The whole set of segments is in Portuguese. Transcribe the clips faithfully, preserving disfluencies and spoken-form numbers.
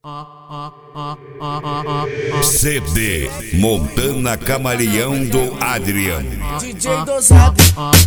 C D Montana Camaleão do Adriano. D J Dosado.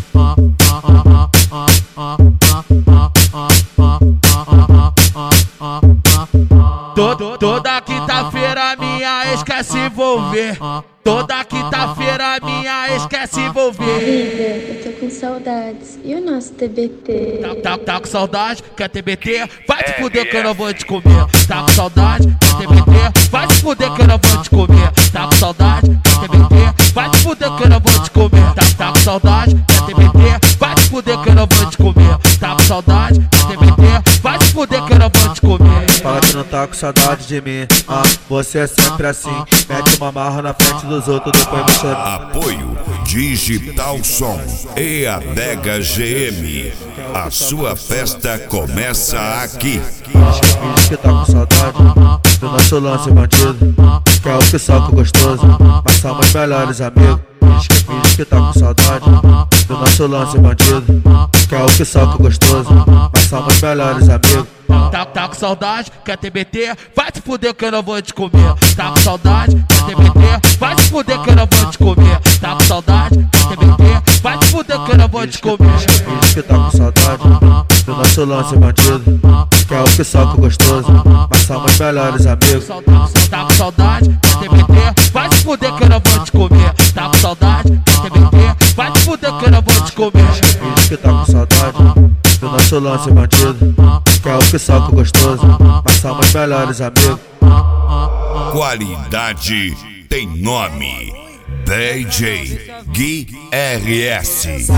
Todo, toda quinta-feira minha ex quer se envolver. Toda quinta-feira minha ex quer se envolver. Amiga, eu tô com saudades. E o nosso T B T? Tá, tá, tá com saudade? Quer T B T? Vai te fuder que eu não vou te comer. Tá com saudade? Quer T B T? Vai te fuder que eu não vou te comer. Tá com saudade? Quer T B T? Vai te fuder que eu não vou te comer. Tá, tá com saudade? Quer T B T? Vai te fuder que eu não vou te comer. Tá com saudade? Quer T B T? Vai te fuder que eu não vou te comer. Fala que não tá com saudade de mim, ah, você é sempre assim. Mete uma marra na frente dos outros, depois me chora. Apoio Digital Som e Adega G M. A sua festa começa aqui. Finge que tá com saudade do nosso lance bandido, que é o que soca gostoso, mas somos melhores amigos. Finge que tá com saudade do nosso lance bandido, que é o que soca gostoso, mas somos melhores amigos. Tá, tá com saudade? Quer T B T? Vai te fuder que eu não vou te comer. Tá com saudade? Quer T B T? Vai te fuder que eu não vou te comer. Tá com saudade? Quer T B T? Vai te fuder que eu não vou te comer. Finge que tá com saudade do nosso lance bandido, que é o que soca gostoso, mas somos melhores amigos. Tá com saudade? Quer T B T? Vai te fuder que eu não vou te comer. Tá com saudade? Quer T B T? Vai te fuder que eu não vou te comer. Finge que tá com saudade do nosso lance bandido, que é o que soca gostoso, mas somos melhores amigos. Qualidade tem nome. D J Gui R S.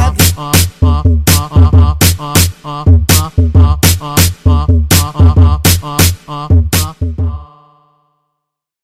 Ah, ah, ah, ah, ah, ah, ah, ah, ah, ah.